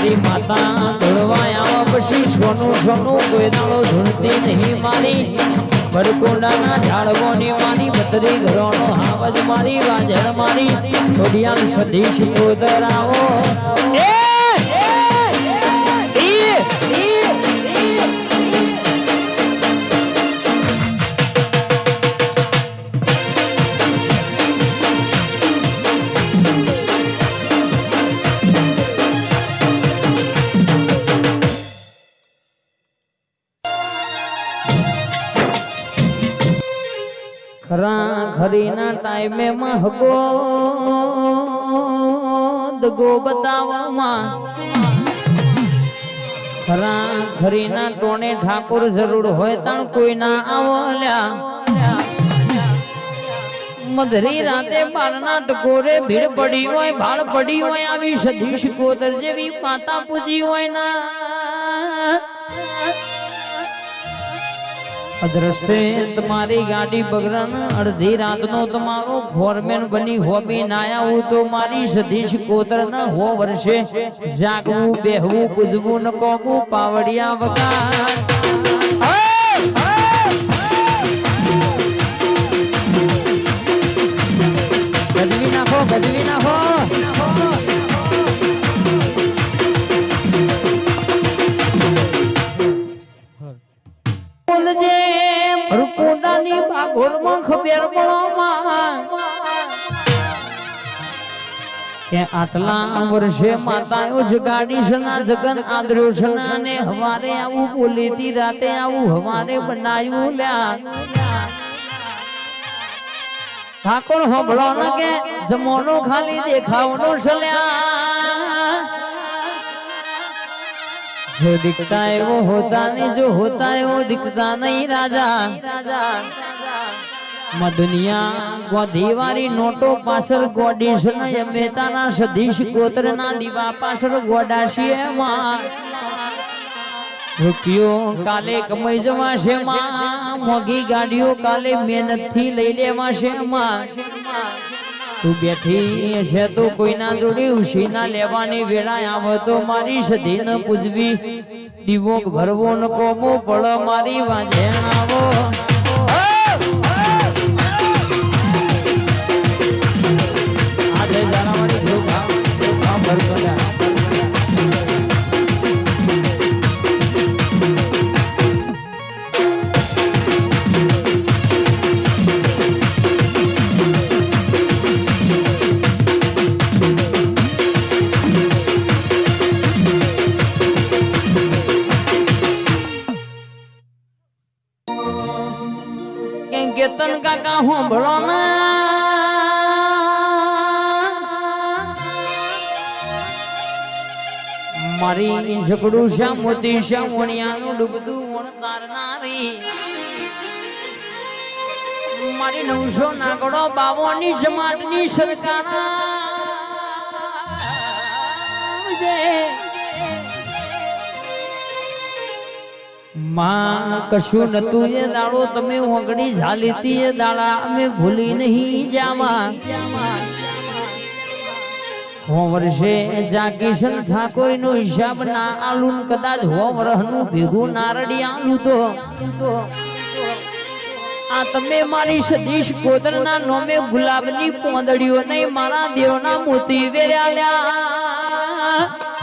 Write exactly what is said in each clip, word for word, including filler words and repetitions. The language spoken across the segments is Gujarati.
મારી માતા ધોળવાય આવા પછી સોનું સોનું કોઈ દાડો ધૂળતી નહીં મારી બરકોડાના ઝાડવોની મારી બતરી ઘરોનો હાવજ મારી વાજળ મારી થોડિયાલ સધી શિકોદર આવો એ ખરા ખરીના ટાઈમે મહકો દગો બતાવવામાં ખરા ખરીના ટોણે ઠાકોર જરૂર હોય તણ કોઈ ના આવલ્યા મધરી રાતે બારના ટકોરે ભીડ પડી હોય ભાળ પડી હોય આવી સધી શિકોતર જેવી માતા પૂજી હોય ના અદ્રશ્ય તમારી ગાડી બગરન અડધી રાતનો તમારો ફોરમેન બની હોબી નાયા હું તો મારી સધી શિકોતર ન હો વર્ષે જાગવું બેહવું કૂદવું ન કોમું પાવડિયા વગર ગદવી નાખો ગદવી નાખો ભરકોડાની બાગોરમાં ખબર પડવામાં કે આટલા વર્ષે માતાઓ જગાડી સના જગન આદર્યો સના ને હવારે આવું બોલીતી રાતે આવું હવારે બનાવ્યું લ્યા ઠાકોર હોબળો ન કે જમોનો ખાલી દેખાવનો સલ્યા जो दिखता है वो होता नहीं जो होता है वो दिखता नहीं राजा માં દુનિયા ગોધીવારી નોટો પાછળ ગોડીશ ને મેતાના સધીશ ગોત્રના દીવા પાછળ ગોડાશીએ માં રૂપિયો કાલે કમાઈ જવાશે માં મોગી ગાડીઓ કાલે મહેનત થી લઈ લેવાશે માં તું બેઠી છે તો કોઈના જોડે ઉશીના લેવાની વેળા આવે તો મારી સધી ન પૂજવી દીવો ભરવો ન કોમો પડ મારી વાંધે આવો આજે જાણવાની જો ભાવ ભરતો केतन काका हो भलो ना मारी झगड़ू श्या मोती श्या वणियानु डूबदू वण तारनारी मारी नवसो नागड़ो बावोनी समाटनी सरकारा मां कशु नतु ये दाड़ो तमे ओगड़ी झालीती ये दाड़ा અમે ભૂલી નહીં જામા હો વર્ષે જાકીશન ઠાકોર નો હિસાબ ના આલુન કદાચ હો વરહનું ભેગું નારડી આલુ તો આ તમે મારી સદીશ કોતરના નોમે ગુલાબની પોંદડીઓ નહીં મારા દેવના મોતી વેર્યાલ્યા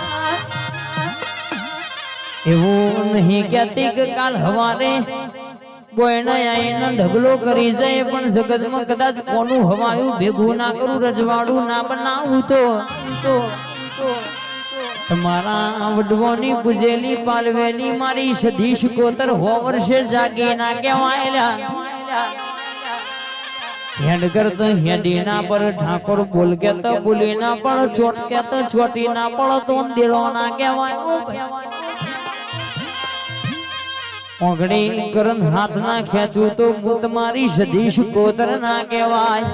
એવું નહીં કહેતી કે કાલ હવારે કોઈને આઈને ઢગલો કરી જાય પણ જગતમાં કદાચ કોનું હવાયું ભેગું ના કરું રજવાડું ના બનાવું તો તમારા વડવોની પૂજેલી પાલવેલી મારી સધીશ કોતર હો વર્ષે જાગી ના કહેવાયેલા હેડ કરતો હેડી ના પર ઠાકોર બોલ કે તો બોલી ના પણ ચોટ કે તો ચોટી ના પણ તો દેડો ના કહેવાય ઓગણી કરન હાથ ના ખેંચું તો હું તમારી સધીશ કોતર ના કહેવાય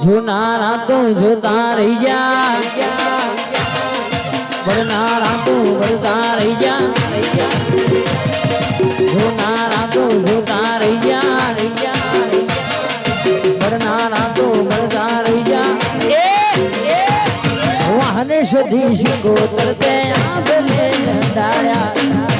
જોનારા તો જોતા રહી જા વરનારા તો વરતા રહી જા જોનારા તો જોતા રહી જા વરનારા તો વરતા રહી જા વાહને સધી શીખો તરતે આંબલે ડાળ્યા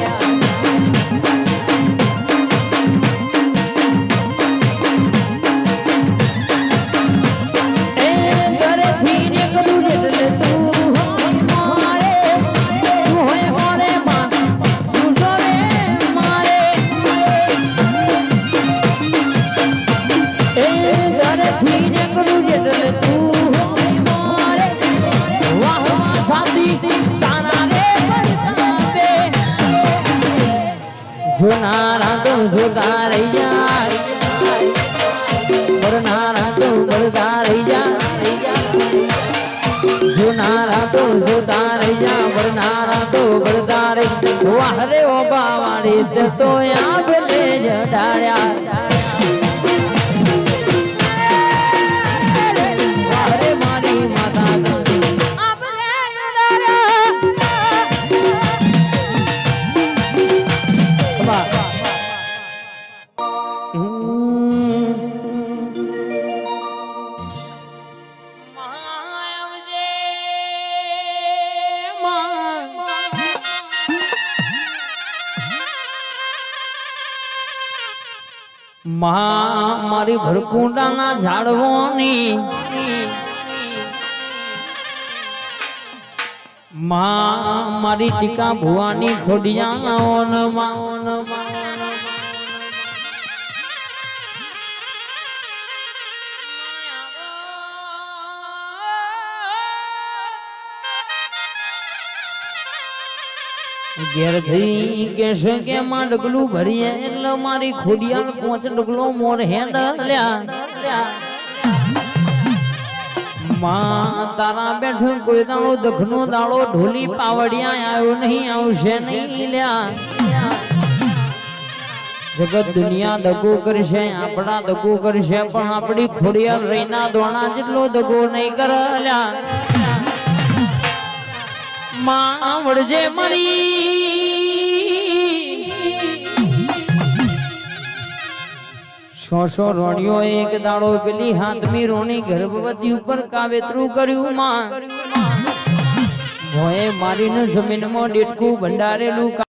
જોનારા તો જોતા રહી જા વરનારા તો વરતા રહી જા જોનારા તો જોતા રહી જા વરનારા તો વરતા રહી વાહરે ઓબા વાળી તો આંબલે ડાળ્યા વાહરે મારી માતા મારી ભરકુંડાના ઝાડવોની મારી ટીકા ભુવાની ખોડિયા ઘેર થઈ કેશે કે માં ડગલું ભરીએ એટલે મારી ખોડિયાલ પોચ ડગલો મોર હેડ લ્યા માં તારા બેઠ કોઈ દાડો દખનો દાડો ઢોલી પાવડિયા આવ્યો નહીં આવશે નહીં લ્યા જગત દુનિયા દગો કરશે આપણા દગો કરશે પણ આપણી ખોડિયાલ રહીના દોણા જેટલો દગો નહીં કર લ્યા માં વળજે મળી સો સો રોણીઓ એક દાડો પેલી હાથમી રોણી ગર્ભવતી ઉપર કાવેતરું કર્યું માં ભોએ મારીને જમીનમાં ડેટકું ભંડારેલું